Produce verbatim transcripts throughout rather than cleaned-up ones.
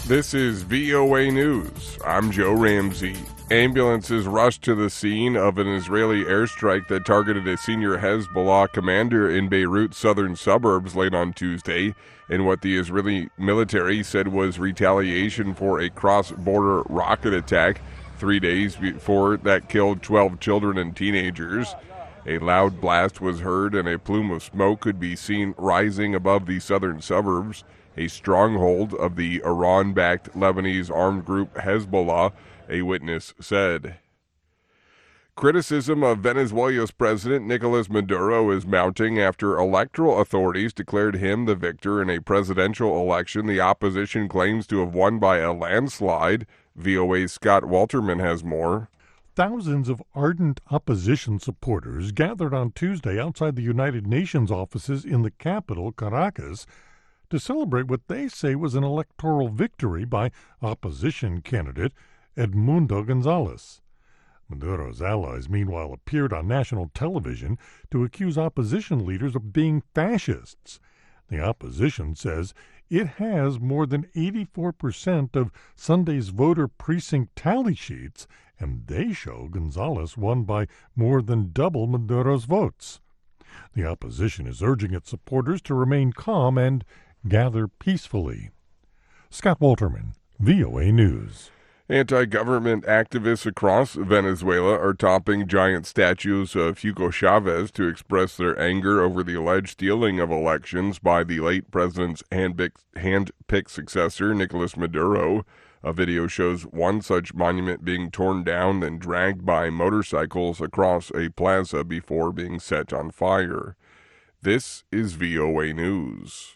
This is V O A News. I'm Joe Ramsey. Ambulances rushed to the scene of an Israeli airstrike that targeted a senior Hezbollah commander in Beirut's southern suburbs late on Tuesday, in what the Israeli military said was retaliation for a cross-border rocket attack three days before that killed twelve children and teenagers. A loud blast was heard and a plume of smoke could be seen rising above the southern suburbs, a stronghold of the Iran-backed Lebanese armed group Hezbollah, a witness said. Criticism of Venezuela's President Nicolas Maduro is mounting after electoral authorities declared him the victor in a presidential election the opposition claims to have won by a landslide. V O A's Scott Walterman has more. Thousands of ardent opposition supporters gathered on Tuesday outside the United Nations offices in the capital, Caracas, to celebrate what they say was an electoral victory by opposition candidate Edmundo Gonzalez. Maduro's allies, meanwhile, appeared on national television to accuse opposition leaders of being fascists. The opposition says it has more than eighty-four percent of Sunday's voter precinct tally sheets, and they show Gonzalez won by more than double Maduro's votes. The opposition is urging its supporters to remain calm and gather peacefully. Scott Walterman, V O A News. Anti-government activists across Venezuela are topping giant statues of Hugo Chavez to express their anger over the alleged stealing of elections by the late president's hand-picked successor, Nicolas Maduro. A video shows one such monument being torn down and dragged by motorcycles across a plaza before being set on fire. This is V O A News.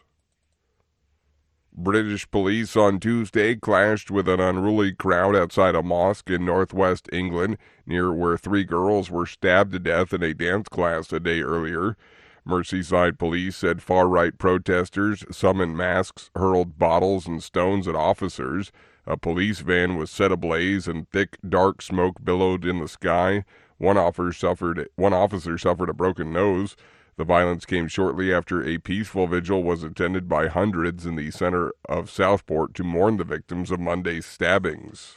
British police on Tuesday clashed with an unruly crowd outside a mosque in northwest England, near where three girls were stabbed to death in a dance class a day earlier. Merseyside police said far-right protesters, some in masks, hurled bottles and stones at officers. A police van was set ablaze and thick, dark smoke billowed in the sky. One officer suffered, one officer suffered a broken nose. The violence came shortly after a peaceful vigil was attended by hundreds in the center of Southport to mourn the victims of Monday's stabbings.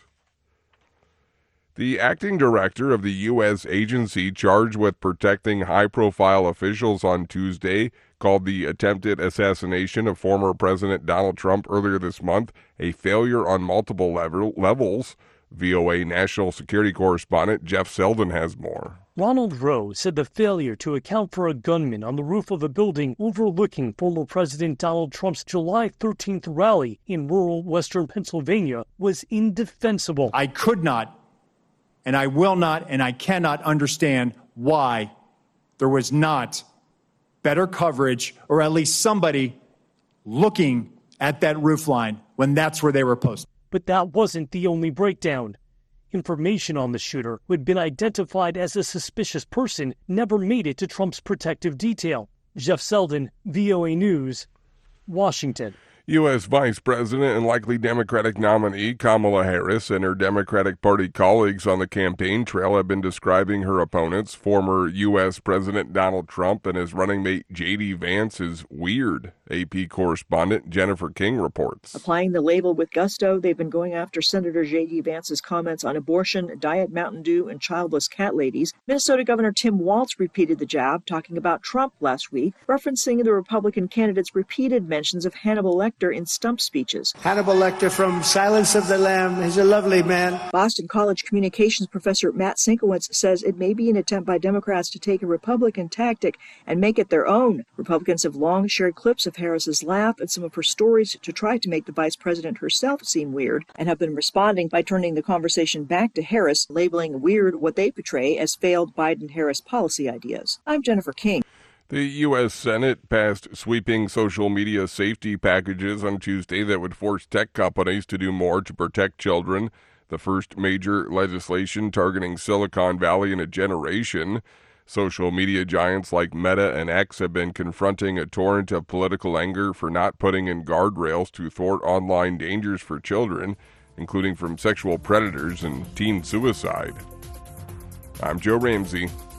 The acting director of the U S agency charged with protecting high-profile officials on Tuesday called the attempted assassination of former President Donald Trump earlier this month a failure on multiple level- levels. V O A national security correspondent Jeff Selden has more. Ronald Rowe said the failure to account for a gunman on the roof of a building overlooking former President Donald Trump's July thirteenth rally in rural western Pennsylvania was indefensible. I could not, and I will not, and I cannot understand why there was not better coverage, or at least somebody looking at that roof line when that's where they were posted. But that wasn't the only breakdown. Information on the shooter, who had been identified as a suspicious person, never made it to Trump's protective detail. Jeff Selden, V O A News, Washington. U S Vice President and likely Democratic nominee Kamala Harris and her Democratic Party colleagues on the campaign trail have been describing her opponents, former U S President Donald Trump and his running mate J D Vance, as weird. A P correspondent Jennifer King reports. Applying the label with gusto, they've been going after Senator J D Vance's comments on abortion, Diet Mountain Dew, and childless cat ladies. Minnesota Governor Tim Walz repeated the jab, talking about Trump last week, referencing the Republican candidate's repeated mentions of Hannibal Lecter in stump speeches. Hannibal Lecter from Silence of the Lamb. He's a lovely man. Boston College communications professor Matt Sinkowitz says it may be an attempt by Democrats to take a Republican tactic and make it their own. Republicans have long shared clips of Harris's laugh and some of her stories to try to make the vice president herself seem weird, and have been responding by turning the conversation back to Harris, labeling weird what they portray as failed Biden-Harris policy ideas. I'm Jennifer King. The U S Senate passed sweeping social media safety packages on Tuesday that would force tech companies to do more to protect children, the first major legislation targeting Silicon Valley in a generation. Social media giants like Meta and X have been confronting a torrent of political anger for not putting in guardrails to thwart online dangers for children, including from sexual predators and teen suicide. I'm Joe Ramsey.